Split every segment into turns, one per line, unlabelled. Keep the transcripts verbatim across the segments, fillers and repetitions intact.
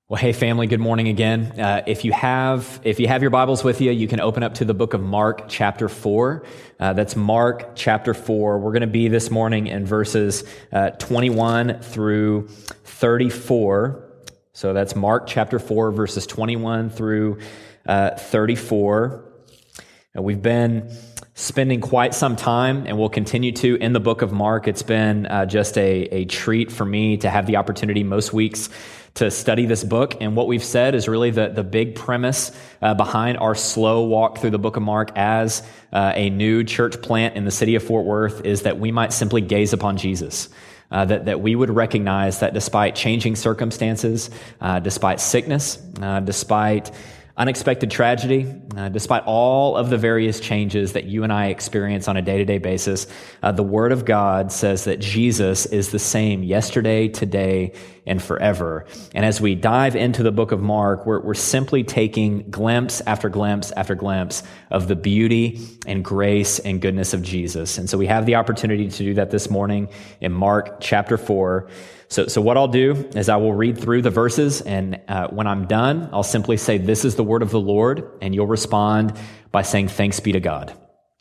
Well, hey family, good morning again. Uh, if you have if you have your Bibles with you, you can open up to the book of Mark chapter four. Uh, that's Mark chapter four. We're going to be this morning in verses uh, twenty-one through thirty-four. So that's Mark chapter four, verses twenty-one through uh, thirty-four. And we've been spending quite some time, and we'll continue to, in the book of Mark. It's been uh, just a, a treat for me to have the opportunity most weeks to study this book. And what we've said is really the, the big premise uh, behind our slow walk through the book of Mark as uh, a new church plant in the city of Fort Worth is that we might simply gaze upon Jesus. Uh, that, that we would recognize that despite changing circumstances, uh, despite sickness, uh, despite unexpected tragedy, uh, despite all of the various changes that you and I experience on a day-to-day basis, uh, the Word of God says that Jesus is the same yesterday, today, and forever. And as we dive into the book of Mark, we're, we're simply taking glimpse after glimpse after glimpse of the beauty and grace and goodness of Jesus. And so we have the opportunity to do that this morning in Mark chapter four. So, so what I'll do is I will read through the verses, and uh, when I'm done, I'll simply say, "This is the word of the Lord," and you'll respond by saying, "Thanks be to God."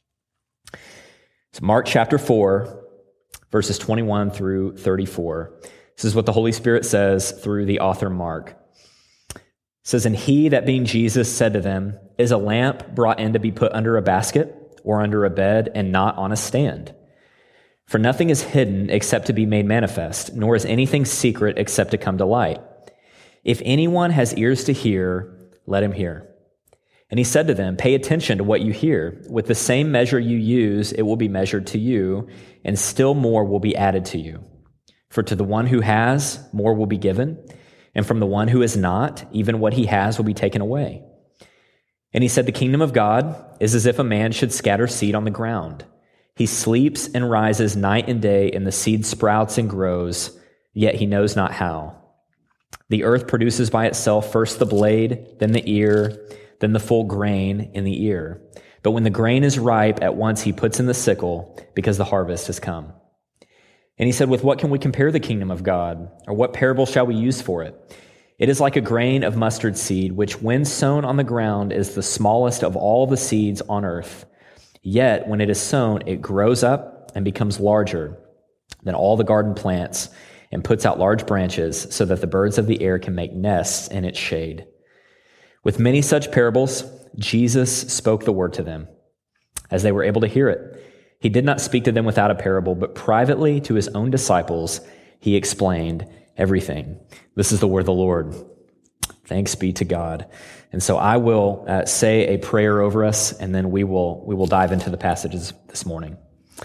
So Mark chapter four, verses twenty-one through thirty-four. This is what the Holy Spirit says through the author Mark. It says, "And he, that being Jesus, said to them, Is a lamp brought in to be put under a basket or under a bed and not on a stand? For nothing is hidden except to be made manifest, nor is anything secret except to come to light. If anyone has ears to hear, let him hear." And he said to them, "Pay attention to what you hear. With the same measure you use, it will be measured to you, and still more will be added to you. For to the one who has, more will be given, and from the one who is not, even what he has will be taken away." And he said, "The kingdom of God is as if a man should scatter seed on the ground. He sleeps and rises night and day, and the seed sprouts and grows, yet he knows not how. The earth produces by itself first the blade, then the ear, then the full grain in the ear. But when the grain is ripe, at once he puts in the sickle, because the harvest has come." And he said, "With what can we compare the kingdom of God? Or what parable shall we use for it? It is like a grain of mustard seed, which when sown on the ground is the smallest of all the seeds on earth. Yet, when it is sown, it grows up and becomes larger than all the garden plants and puts out large branches so that the birds of the air can make nests in its shade." With many such parables, Jesus spoke the word to them, as they were able to hear it. He did not speak to them without a parable, but privately to his own disciples, he explained everything. This is the word of the Lord. Thanks be to God. And so I will uh, say a prayer over us, and then we will we will dive into the passages this morning.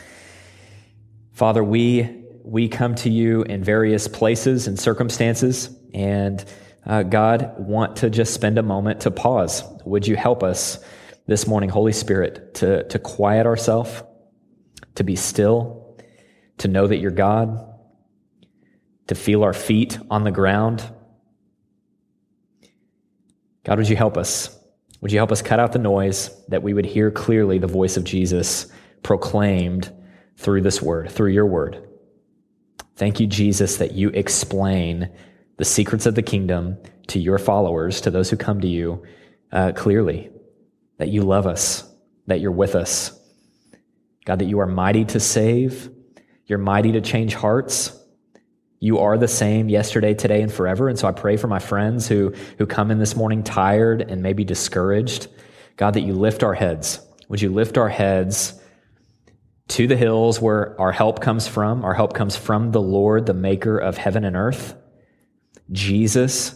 Father, we we come to you in various places and circumstances, and uh, God, want to just spend a moment to pause. Would you help us this morning, Holy Spirit, to, to quiet ourselves, to be still, to know that you're God, to feel our feet on the ground. God, would you help us? Would you help us cut out the noise, that we would hear clearly the voice of Jesus proclaimed through this word, through your word. Thank you, Jesus, that you explain the secrets of the kingdom to your followers, to those who come to you uh, clearly, that you love us, that you're with us. God, that you are mighty to save, you're mighty to change hearts. You are the same yesterday, today, and forever. And so I pray for my friends who, who come in this morning tired and maybe discouraged. God, that you lift our heads. Would you lift our heads to the hills where our help comes from? Our help comes from the Lord, the maker of heaven and earth. Jesus.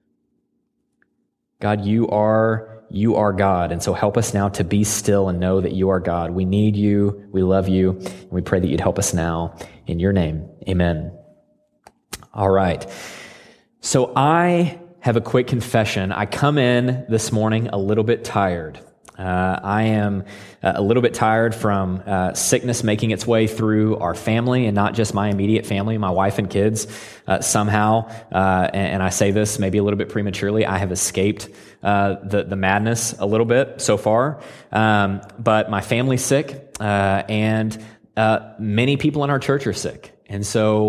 God, you are, you are God. And so help us now to be still and know that you are God. We need you. We love you. And we pray that you'd help us now. In your name, amen. All right. So I have a quick confession. I come in this morning a little bit tired. Uh, I am uh, a little bit tired from uh, sickness making its way through our family, and not just my immediate family, my wife and kids. Uh, somehow, uh, and, and I say this maybe a little bit prematurely, I have escaped uh, the the madness a little bit so far. Um, but my family's sick, uh, and uh, many people in our church are sick. And so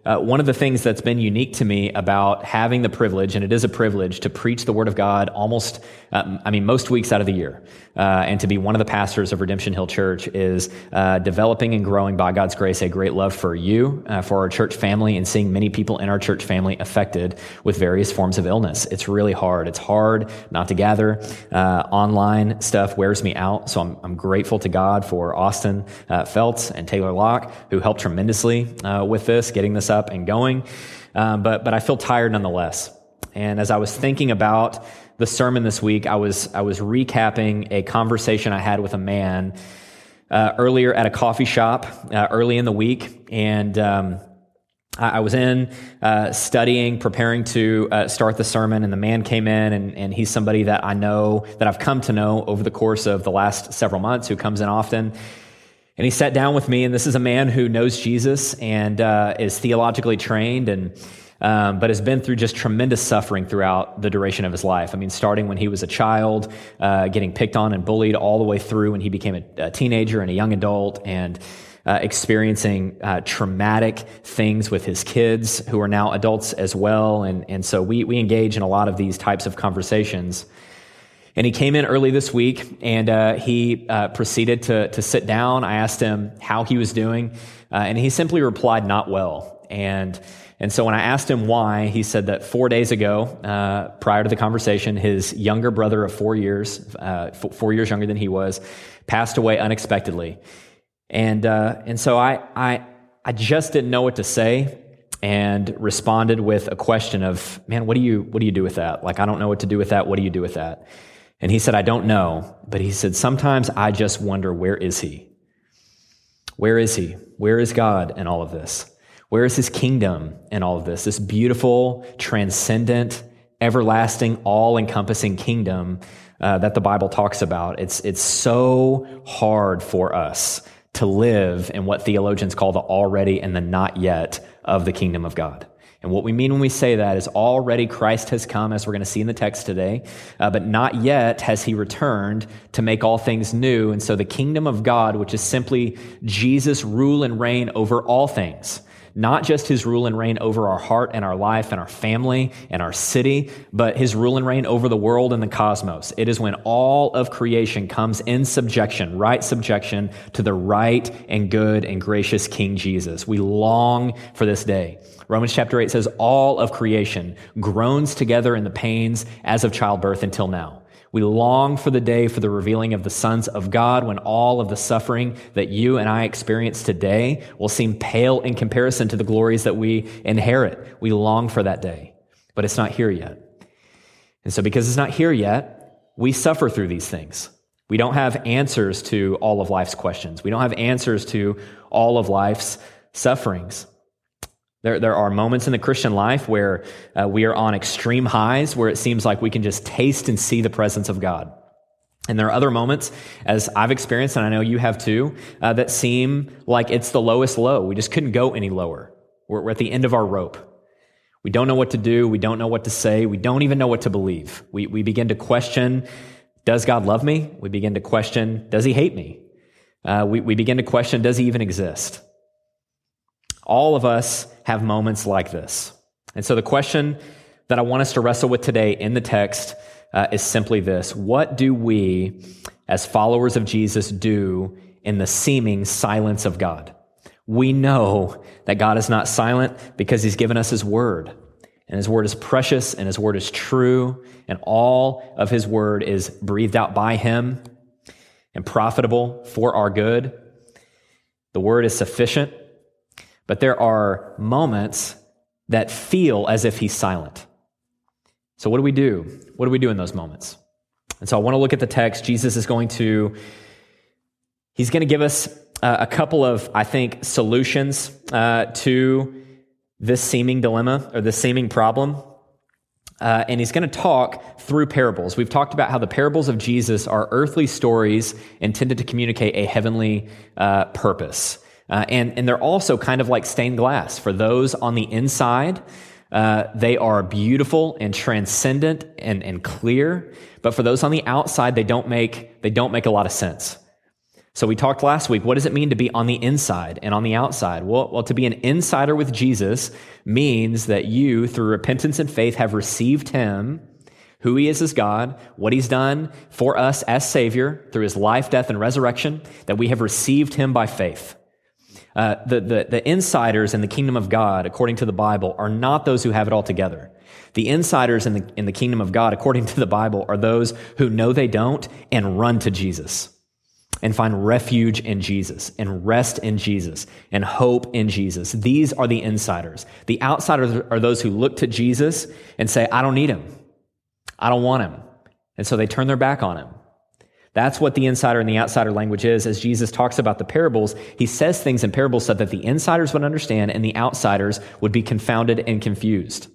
uh, one of the things that's been unique to me about having the privilege, and it is a privilege, to preach the Word of God almost, uh, I mean, most weeks out of the year, uh, and to be one of the pastors of Redemption Hill Church is uh, developing and growing by God's grace a great love for you, uh, for our church family, and seeing many people in our church family affected with various forms of illness. It's really hard. It's hard not to gather. Uh, online stuff wears me out, so I'm, I'm grateful to God for Austin uh, Feltz and Taylor Locke, who helped tremendously uh, with this, getting this up and going. Um, but but I feel tired nonetheless. And as I was thinking about the sermon this week, I was I was recapping a conversation I had with a man uh, earlier at a coffee shop uh, early in the week, and um, I, I was in uh, studying, preparing to uh, start the sermon, and the man came in, and, and he's somebody that I know, that I've come to know over the course of the last several months, who comes in often. And he sat down with me, and this is a man who knows Jesus and uh, is theologically trained, and um, but has been through just tremendous suffering throughout the duration of his life. I mean, starting when he was a child, uh, getting picked on and bullied, all the way through when he became a, a teenager and a young adult, and uh, experiencing uh, traumatic things with his kids, who are now adults as well. And and so we we engage in a lot of these types of conversations. And he came in early this week, and uh, he uh, proceeded to to sit down. I asked him how he was doing, uh, and he simply replied, "Not well." And and so when I asked him why, he said that four days ago, uh, prior to the conversation, his younger brother of four years, uh, f- four years younger than he was, passed away unexpectedly. And uh, and so I I I just didn't know what to say, and responded with a question of, "Man, what do you what do you do with that? Like, I don't know what to do with that. What do you do with that?" And he said, "I don't know," but he said, "Sometimes I just wonder, where is he? Where is he? Where is God in all of this? Where is his kingdom in all of this? This beautiful, transcendent, everlasting, all-encompassing kingdom uh, that the Bible talks about. It's, it's so hard for us to live in what theologians call the already and the not yet of the kingdom of God. And what we mean when we say that is already Christ has come, as we're going to see in the text today, uh, but not yet has he returned to make all things new. And so the kingdom of God, which is simply Jesus' rule and reign over all things, not just his rule and reign over our heart and our life and our family and our city, but his rule and reign over the world and the cosmos. It is when all of creation comes in subjection, right subjection to the right and good and gracious King Jesus. We long for this day. Romans chapter eight says, all of creation groans together in the pains as of childbirth until now. We long for the day for the revealing of the sons of God, when all of the suffering that you and I experience today will seem pale in comparison to the glories that we inherit. We long for that day, but it's not here yet. And so because it's not here yet, we suffer through these things. We don't have answers to all of life's questions. We don't have answers to all of life's sufferings. There, there are moments in the Christian life where uh, we are on extreme highs, where it seems like we can just taste and see the presence of God. And there are other moments, as I've experienced, and I know you have too, uh, that seem like it's the lowest low. We just couldn't go any lower. We're, we're at the end of our rope. We don't know what to do. We don't know what to say. We don't even know what to believe. We, we begin to question, does God love me? We begin to question, does he hate me? Uh, we, we begin to question, does he even exist? All of us have moments like this. And so the question that I want us to wrestle with today in the text uh, is simply this. What do we, as followers of Jesus, do in the seeming silence of God? We know that God is not silent because he's given us his word. And his word is precious, and his word is true, and all of his word is breathed out by him and profitable for our good. The word is sufficient. But there are moments that feel as if he's silent. So what do we do? What do we do in those moments? And so I want to look at the text. Jesus is going to, he's going to give us uh, a couple of, I think, solutions uh, to this seeming dilemma or this seeming problem. Uh, and he's going to talk through parables. We've talked about how the parables of Jesus are earthly stories intended to communicate a heavenly uh, purpose. Uh, and, and they're also kind of like stained glass. For those on the inside, uh, they are beautiful and transcendent and, and clear. But for those on the outside, they don't make they don't make a lot of sense. So we talked last week, what does it mean to be on the inside and on the outside? Well, well, to be an insider with Jesus means that you, through repentance and faith, have received him, who he is as God, what he's done for us as Savior through his life, death, and resurrection, that we have received him by faith. Uh, the, the, the insiders in the kingdom of God, according to the Bible, are not those who have it all together. The insiders in the, in the kingdom of God, according to the Bible, are those who know they don't and run to Jesus and find refuge in Jesus and rest in Jesus and hope in Jesus. These are the insiders. The outsiders are those who look to Jesus and say, I don't need him. I don't want him. And so they turn their back on him. That's what the insider and the outsider language is. As Jesus talks about the parables, he says things in parables so that the insiders would understand and the outsiders would be confounded and confused.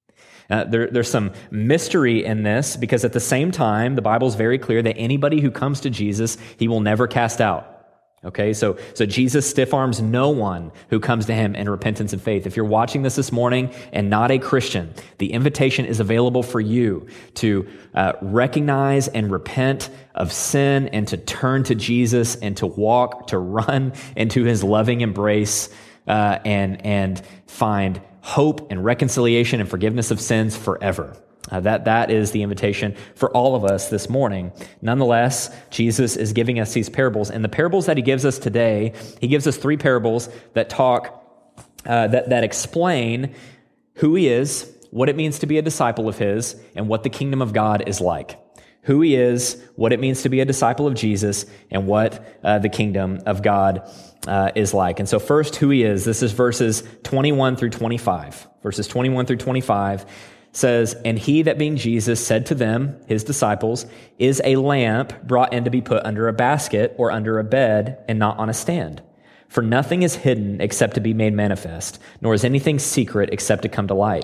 Uh, there, there's some mystery in this because at the same time, the Bible is very clear that anybody who comes to Jesus, he will never cast out. Okay, so so Jesus stiff arms no one who comes to him in repentance and faith. If you're watching this this morning and not a Christian, the invitation is available for you to uh, recognize and repent of sin and to turn to Jesus and to walk, to run into his loving embrace uh, and and find hope and reconciliation and forgiveness of sins forever. Uh, that that is the invitation for all of us this morning. Nonetheless, Jesus is giving us these parables, and the parables that he gives us today, he gives us three parables that talk, uh, that that explain who he is, what it means to be a disciple of his, and what the kingdom of God is like. Who he is, what it means to be a disciple of Jesus, and what uh, the kingdom of God uh, is like. And so first, who he is. This is verses twenty-one through twenty-five. Verses twenty-one through twenty-five says, and he that being Jesus said to them, his disciples, is a lamp brought in to be put under a basket or under a bed and not on a stand. For nothing is hidden except to be made manifest, nor is anything secret except to come to light.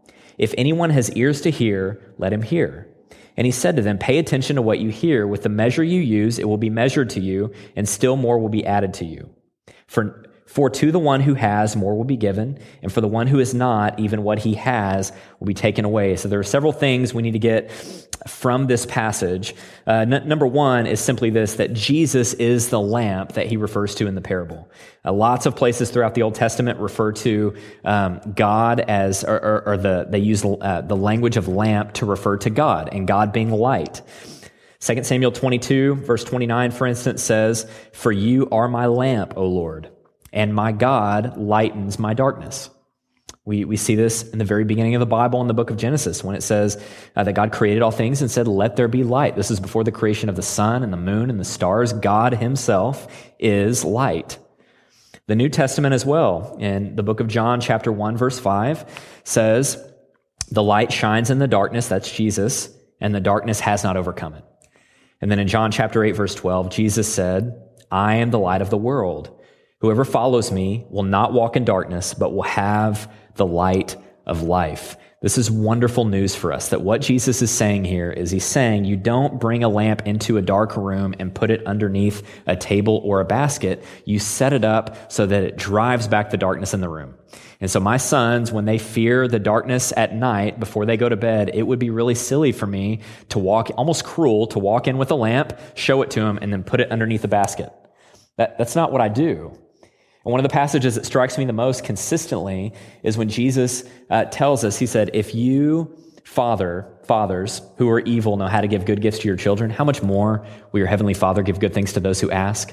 If anyone has ears to hear, let him hear. And he said to them, pay attention to what you hear. With the measure you use, it will be measured to you, and still more will be added to you. For For to the one who has, more will be given, and for the one who is not, even what he has will be taken away. So there are several things we need to get from this passage. Uh, n- number one is simply this, that Jesus is the lamp that he refers to in the parable. Uh, lots of places throughout the Old Testament refer to um, God as, or, or, or the they use uh, the language of lamp to refer to God, and God being light. Second Samuel twenty-two, verse twenty-nine, for instance, says, for you are my lamp, O Lord, and my God lightens my darkness. We we see this in the very beginning of the Bible in the book of Genesis when it says uh, that God created all things and said, let there be light. This is before the creation of the sun and the moon and the stars. God himself is light. The New Testament as well, in the book of John, chapter one, verse five, says, the light shines in the darkness, that's Jesus, and the darkness has not overcome it. And then in John chapter eight, verse twelve, Jesus said, I am the light of the world. Whoever follows me will not walk in darkness, but will have the light of life. This is wonderful news for us, that what Jesus is saying here is he's saying you don't bring a lamp into a dark room and put it underneath a table or a basket. You set it up so that it drives back the darkness in the room. And so my sons, when they fear the darkness at night before they go to bed, it would be really silly for me to walk, almost cruel, to walk in with a lamp, show it to them, and then put it underneath a basket. That, that's not what I do. And one of the passages that strikes me the most consistently is when Jesus uh, tells us, he said, if you, father, fathers who are evil know how to give good gifts to your children, how much more will your heavenly Father give good things to those who ask?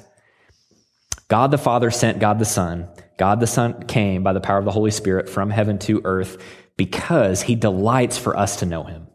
God the Father sent God the Son. God the Son came by the power of the Holy Spirit from heaven to earth because he delights for us to know him.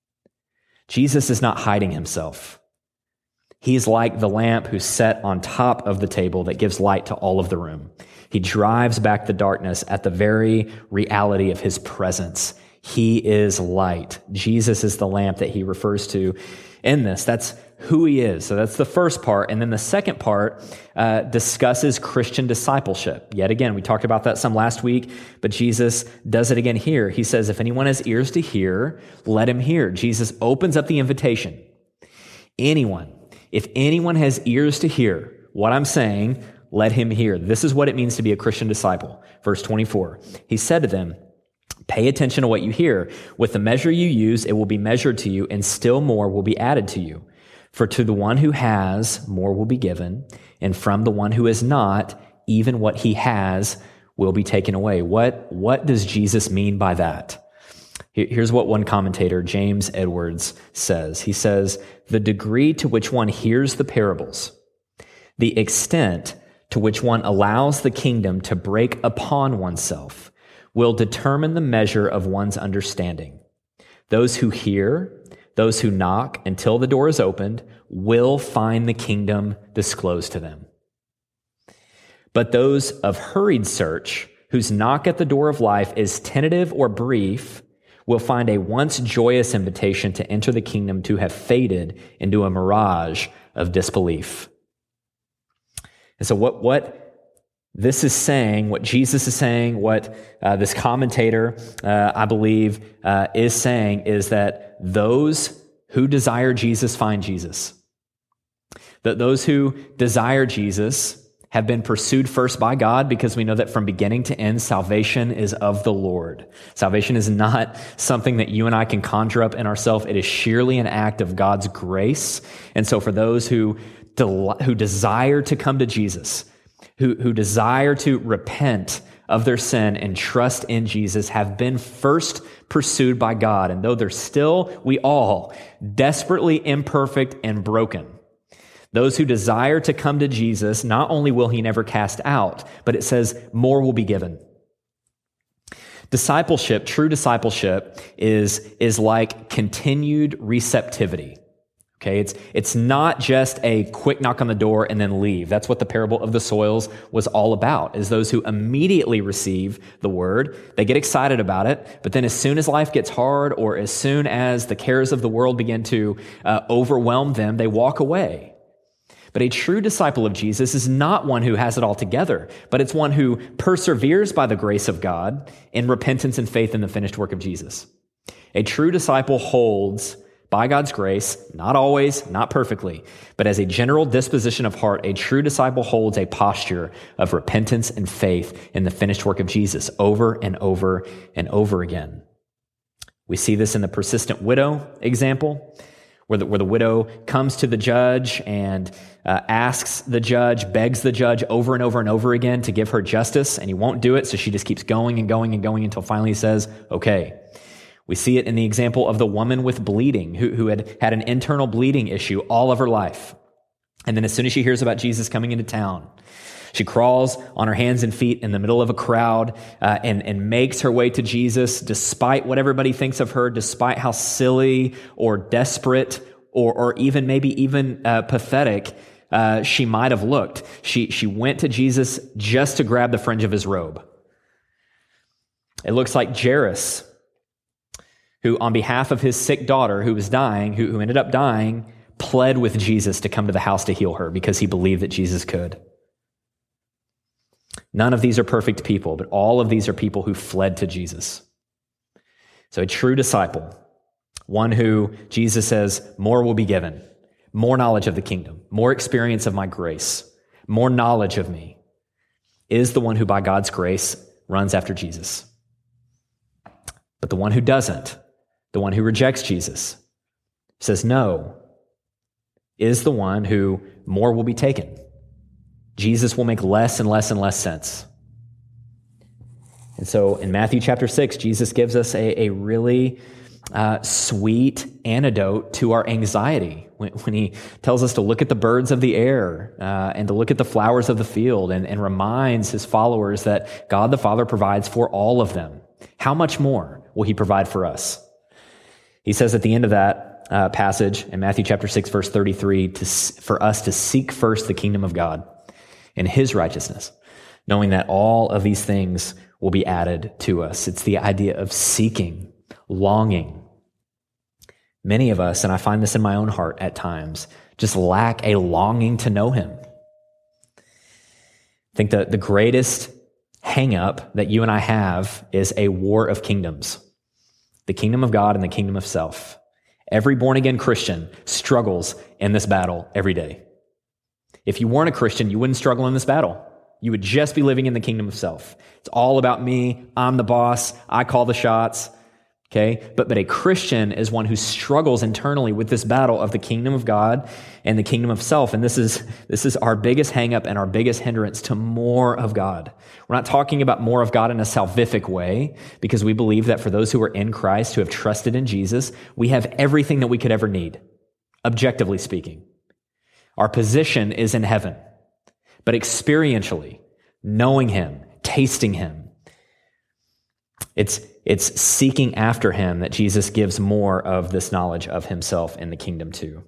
Jesus is not hiding himself. He's like the lamp who's set on top of the table that gives light to all of the room. He drives back the darkness at the very reality of his presence. He is light. Jesus is the lamp that he refers to in this. That's who he is. So that's the first part. And then the second part uh, discusses Christian discipleship. Yet again, we talked about that some last week, but Jesus does it again here. He says, if anyone has ears to hear, let him hear. Jesus opens up the invitation. Anyone, if anyone has ears to hear what I'm saying, let him hear. This is what it means to be a Christian disciple. Verse twenty-four, he said to them, pay attention to what you hear. With the measure you use, it will be measured to you, and still more will be added to you. For to the one who has, more will be given, and from the one who is not, even what he has will be taken away. What, what does Jesus mean by that? Here's what one commentator, James Edwards, says. He says, the degree to which one hears the parables, the extent to which one allows the kingdom to break upon oneself, will determine the measure of one's understanding. Those who hear, those who knock until the door is opened, will find the kingdom disclosed to them. But those of hurried search, whose knock at the door of life is tentative or brief, will find a once joyous invitation to enter the kingdom to have faded into a mirage of disbelief. And so what, what this is saying, what Jesus is saying, what uh, this commentator, uh, I believe, uh, is saying is that those who desire Jesus find Jesus. That those who desire Jesus have been pursued first by God, because we know that from beginning to end, salvation is of the Lord. Salvation is not something that you and I can conjure up in ourselves. It is sheerly an act of God's grace. And so for those who, del- who desire to come to Jesus, who, who desire to repent of their sin and trust in Jesus, have been first pursued by God. And though they're still, we all, desperately imperfect and broken, those who desire to come to Jesus, not only will he never cast out, but it says more will be given. Discipleship, true discipleship, is, is like continued receptivity. Okay, it's, it's not just a quick knock on the door and then leave. That's what the parable of the soils was all about, is those who immediately receive the word, they get excited about it, but then as soon as life gets hard, or as soon as the cares of the world begin to uh, overwhelm them, they walk away. But a true disciple of Jesus is not one who has it all together, but it's one who perseveres by the grace of God in repentance and faith in the finished work of Jesus. A true disciple holds, by God's grace, not always, not perfectly, but as a general disposition of heart, a true disciple holds a posture of repentance and faith in the finished work of Jesus over and over and over again. We see this in the persistent widow example, where the, where the widow comes to the judge and uh, asks the judge, begs the judge over and over and over again to give her justice, and he won't do it, so she just keeps going and going and going until finally he says, okay. We see it in the example of the woman with bleeding, who, who had had an internal bleeding issue all of her life. And then as soon as she hears about Jesus coming into town, she crawls on her hands and feet in the middle of a crowd uh, and, and makes her way to Jesus, despite what everybody thinks of her, despite how silly or desperate or, or even maybe even uh, pathetic uh, she might have looked. She, she went to Jesus just to grab the fringe of his robe. It looks like Jairus, who on behalf of his sick daughter who was dying, who, who ended up dying, pled with Jesus to come to the house to heal her because he believed that Jesus could. None of these are perfect people, but all of these are people who fled to Jesus. So a true disciple, one who Jesus says, more will be given, more knowledge of the kingdom, more experience of my grace, more knowledge of me, is the one who by God's grace runs after Jesus. But the one who doesn't, the one who rejects Jesus, says no, is the one who more will be taken. Jesus will make less and less and less sense. And so in Matthew chapter six, Jesus gives us a, a really uh, sweet antidote to our anxiety when, when he tells us to look at the birds of the air uh, and to look at the flowers of the field, and, and reminds his followers that God the Father provides for all of them. How much more will he provide for us? He says at the end of that uh, passage in Matthew chapter six, verse thirty-three, to, for us to seek first the kingdom of God and his righteousness, knowing that all of these things will be added to us. It's the idea of seeking, longing. Many of us, and I find this in my own heart at times, just lack a longing to know him. I think that the greatest hang up that you and I have is a war of kingdoms, the kingdom of God and the kingdom of self. Every born-again Christian struggles in this battle every day. If you weren't a Christian, you wouldn't struggle in this battle. You would just be living in the kingdom of self. It's all about me. I'm the boss. I call the shots. Okay, but, but a Christian is one who struggles internally with this battle of the kingdom of God and the kingdom of self. And this is, this is our biggest hangup and our biggest hindrance to more of God. We're not talking about more of God in a salvific way, because we believe that for those who are in Christ, who have trusted in Jesus, we have everything that we could ever need, objectively speaking. Our position is in heaven, but experientially, knowing him, tasting him, it's It's seeking after him that Jesus gives more of this knowledge of himself in the kingdom too.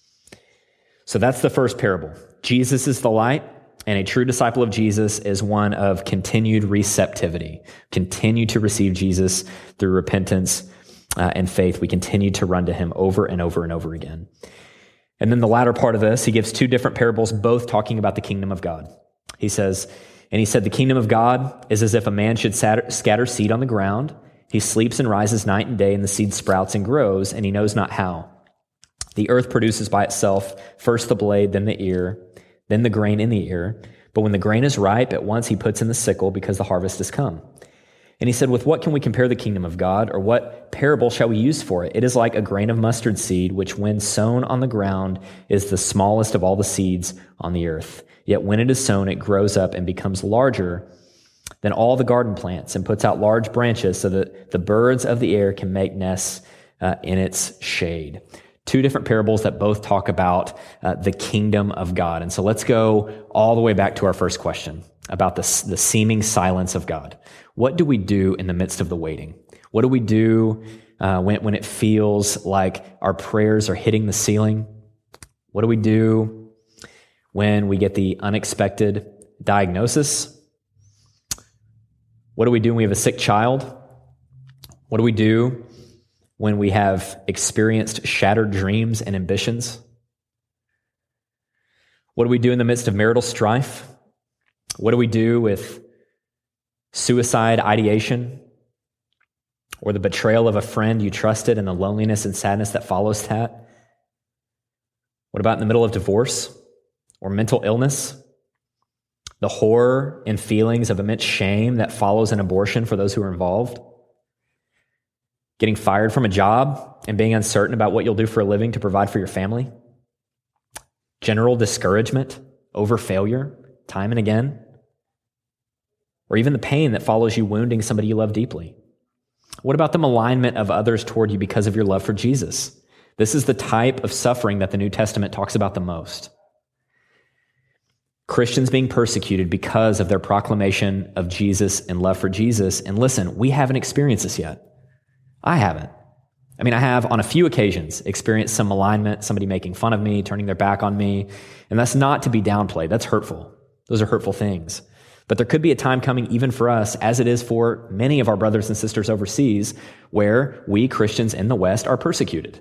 So that's the first parable. Jesus is the light, and a true disciple of Jesus is one of continued receptivity. Continue to receive Jesus through repentance uh, and faith. We continue to run to him over and over and over again. And then the latter part of this, he gives two different parables, both talking about the kingdom of God. He says, and he said, the kingdom of God is as if a man should scatter seed on the ground. He sleeps and rises night and day, and the seed sprouts and grows, and he knows not how. The earth produces by itself first the blade, then the ear, then the grain in the ear. But when the grain is ripe, at once he puts in the sickle, because the harvest has come. And he said, with what can we compare the kingdom of God, or what parable shall we use for it? It is like a grain of mustard seed, which when sown on the ground is the smallest of all the seeds on the earth. Yet when it is sown, it grows up and becomes larger than all the garden plants, and puts out large branches so that the birds of the air can make nests uh, in its shade. Two different parables that both talk about uh, the kingdom of God. And so let's go all the way back to our first question about the, the seeming silence of God. What do we do in the midst of the waiting? What do we do uh, when, when it feels like our prayers are hitting the ceiling? What do we do when we get the unexpected diagnosis? What do we do when we have a sick child? What do we do when we have experienced shattered dreams and ambitions? What do we do in the midst of marital strife? What do we do with suicide ideation, or the betrayal of a friend you trusted and the loneliness and sadness that follows that? What about in the middle of divorce or mental illness? The horror and feelings of immense shame that follows an abortion for those who are involved? Getting fired from a job and being uncertain about what you'll do for a living to provide for your family? General discouragement over failure time and again? Or even the pain that follows you wounding somebody you love deeply? What about the malignment of others toward you because of your love for Jesus? This is the type of suffering that the New Testament talks about the most. Christians being persecuted because of their proclamation of Jesus and love for Jesus. And listen, we haven't experienced this yet. I haven't. I mean, I have on a few occasions experienced some malignment, somebody making fun of me, turning their back on me. And that's not to be downplayed. That's hurtful. Those are hurtful things. But there could be a time coming even for us, as it is for many of our brothers and sisters overseas, where we Christians in the West are persecuted.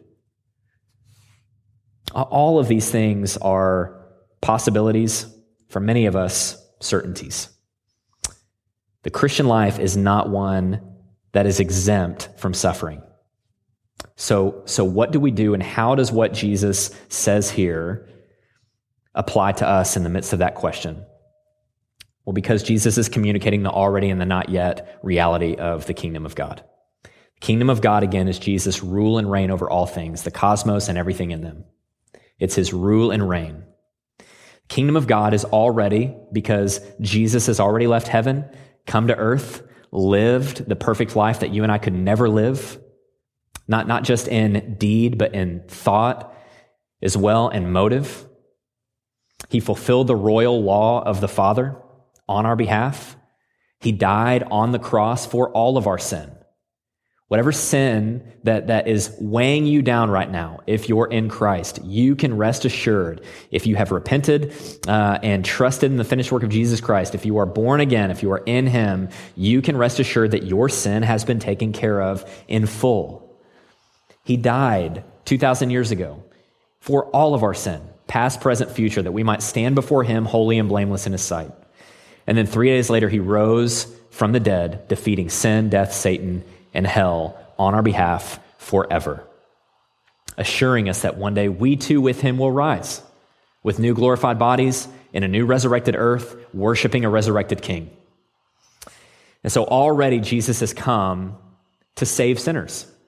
All of these things are possibilities. For many of us, certainties. The Christian life is not one that is exempt from suffering. So, so what do we do, and how does what Jesus says here apply to us in the midst of that question? Well, because Jesus is communicating the already and the not yet reality of the kingdom of God. The kingdom of God, again, is Jesus' rule and reign over all things, the cosmos and everything in them. It's his rule and reign. Kingdom of God is already, because Jesus has already left heaven, come to earth, lived the perfect life that you and I could never live, not, not just in deed, but in thought as well, and motive. He fulfilled the royal law of the Father on our behalf. He died on the cross for all of our sin. Whatever sin that, that is weighing you down right now, if you're in Christ, you can rest assured, if you have repented uh, and trusted in the finished work of Jesus Christ, if you are born again, if you are in him, you can rest assured that your sin has been taken care of in full. He died two thousand years ago for all of our sin, past, present, future, that we might stand before him holy and blameless in his sight. And then three days later, he rose from the dead, defeating sin, death, Satan, and hell on our behalf forever, assuring us that one day we too with him will rise with new glorified bodies in a new resurrected earth, worshiping a resurrected king. And so already Jesus has come to save sinners.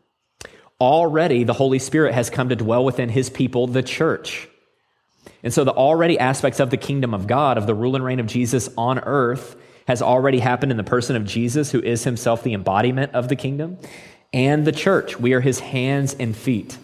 Already the Holy Spirit has come to dwell within his people, the church. And so the already aspects of the kingdom of God, of the rule and reign of Jesus on earth, has already happened in the person of Jesus, who is himself the embodiment of the kingdom, and the church. We are his hands and feet.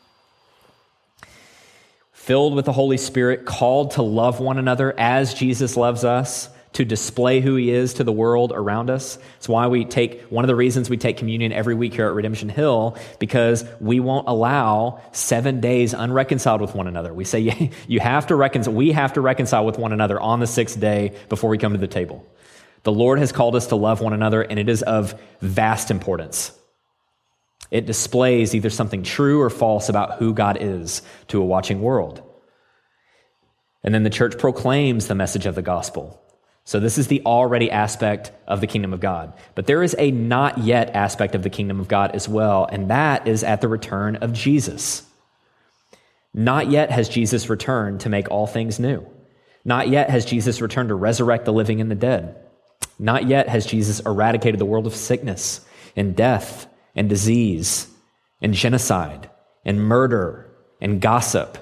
Filled with the Holy Spirit, called to love one another as Jesus loves us, to display who he is to the world around us. It's why we take, one of the reasons we take communion every week here at Redemption Hill, because we won't allow seven days unreconciled with one another. We say you have to reconcile, we have to reconcile with one another on the sixth day before we come to the table. The Lord has called us to love one another, and it is of vast importance. It displays either something true or false about who God is to a watching world. And then the church proclaims the message of the gospel. So this is the already aspect of the kingdom of God. But there is a not yet aspect of the kingdom of God as well, and that is at the return of Jesus. Not yet has Jesus returned to make all things new. Not yet has Jesus returned to resurrect the living and the dead. Not yet has Jesus eradicated the world of sickness and death and disease and genocide and murder and gossip.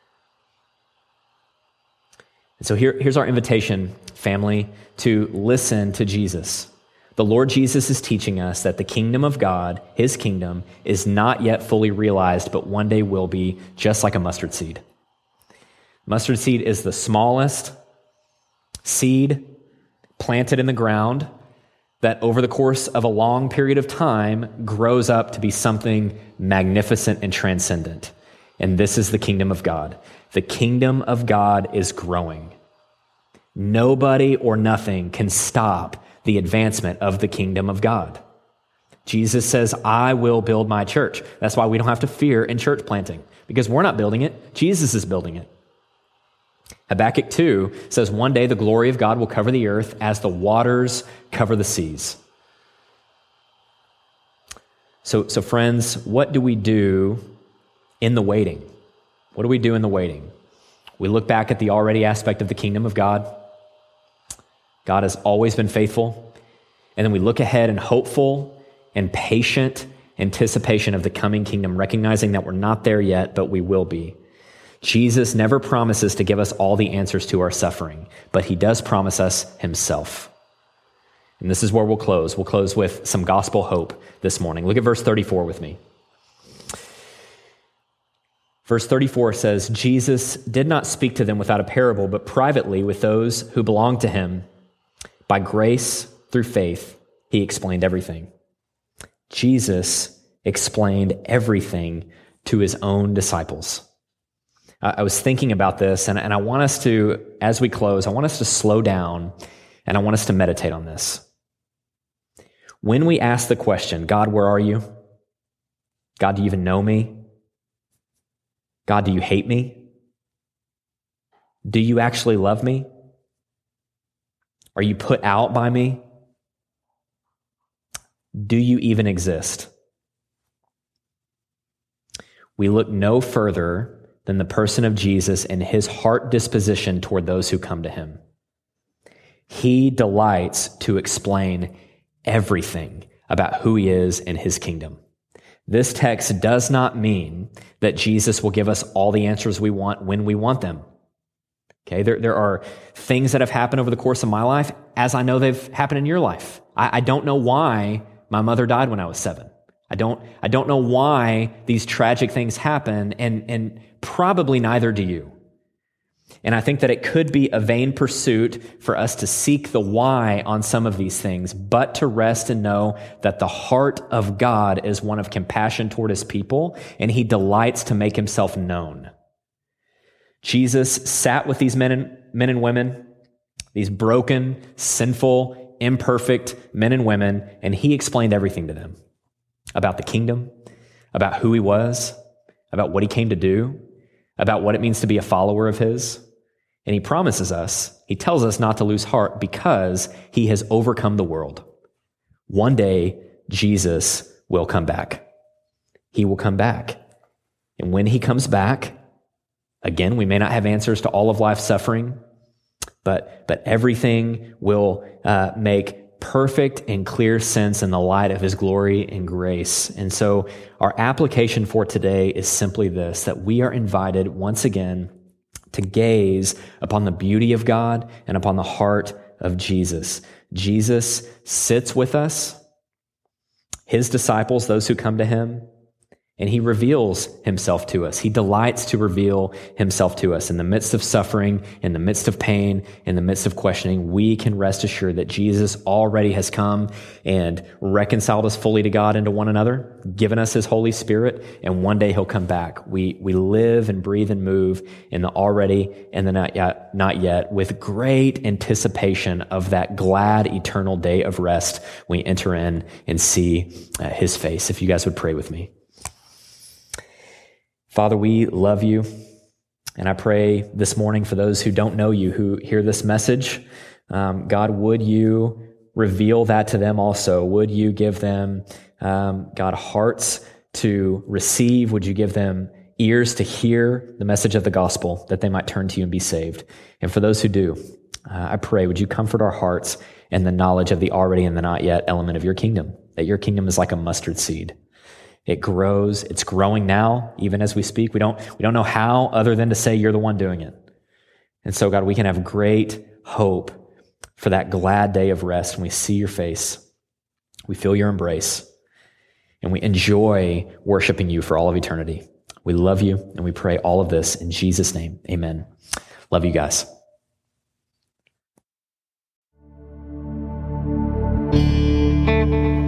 And so here, here's our invitation, family, to listen to Jesus. The Lord Jesus is teaching us that the kingdom of God, his kingdom, is not yet fully realized, but one day will be, just like a mustard seed. Mustard seed is the smallest seed planted in the ground that over the course of a long period of time grows up to be something magnificent and transcendent. And this is the kingdom of God. The kingdom of God is growing. Nobody or nothing can stop the advancement of the kingdom of God. Jesus says, I will build my church. That's why we don't have to fear in church planting, because we're not building it. Jesus is building it. Habakkuk two says, one day the glory of God will cover the earth as the waters cover the seas. So, so friends, what do we do in the waiting? What do we do in the waiting? We look back at the already aspect of the kingdom of God. God has always been faithful. And then we look ahead in hopeful and patient anticipation of the coming kingdom, recognizing that we're not there yet, but we will be. Jesus never promises to give us all the answers to our suffering, but he does promise us himself. And this is where we'll close. We'll close with some gospel hope this morning. Look at verse thirty-four with me. Verse thirty-four says, Jesus did not speak to them without a parable, but privately with those who belonged to him. By grace, through faith, he explained everything. Jesus explained everything to his own disciples. I was thinking about this, and, and I want us to, as we close, I want us to slow down, and I want us to meditate on this. When we ask the question, God, where are you? God, do you even know me? God, do you hate me? Do you actually love me? Are you put out by me? Do you even exist? We look no further than the person of Jesus and his heart disposition toward those who come to him. He delights to explain everything about who he is and his kingdom. This text does not mean that Jesus will give us all the answers we want when we want them. Okay, there, there are things that have happened over the course of my life, as I know they've happened in your life. I, I don't know why my mother died when I was seven. I don't, I don't know why these tragic things happen, and, and probably neither do you. And I think that it could be a vain pursuit for us to seek the why on some of these things, but to rest and know that the heart of God is one of compassion toward his people, and he delights to make himself known. Jesus sat with these men and, men and women, these broken, sinful, imperfect men and women, and he explained everything to them about the kingdom, about who he was, about what he came to do, about what it means to be a follower of his. And he promises us, he tells us not to lose heart because he has overcome the world. One day, Jesus will come back. He will come back. And when he comes back, again, we may not have answers to all of life's suffering, but, but everything will uh, make perfect and clear sense in the light of his glory and grace. And so our application for today is simply this, that we are invited once again to gaze upon the beauty of God and upon the heart of Jesus. Jesus sits with us, his disciples, those who come to him, and he reveals himself to us. He delights to reveal himself to us. In the midst of suffering, in the midst of pain, in the midst of questioning, we can rest assured that Jesus already has come and reconciled us fully to God and to one another, given us his Holy Spirit, and one day he'll come back. We we live and breathe and move in the already and the not yet, not yet, with great anticipation of that glad eternal day of rest. We enter in and see uh, his face. If you guys would pray with me. Father, we love you, and I pray this morning for those who don't know you, who hear this message, um, God, would you reveal that to them also? Would you give them, um, God, hearts to receive? Would you give them ears to hear the message of the gospel, that they might turn to you and be saved? And for those who do, uh, I pray, would you comfort our hearts in the knowledge of the already and the not yet element of your kingdom, that your kingdom is like a mustard seed. It grows. It's growing now, even as we speak. We don't, we don't know how other than to say you're the one doing it. And so, God, we can have great hope for that glad day of rest when we see your face, we feel your embrace, and we enjoy worshiping you for all of eternity. We love you, and we pray all of this in Jesus' name. Amen. Love you guys.
Thank you.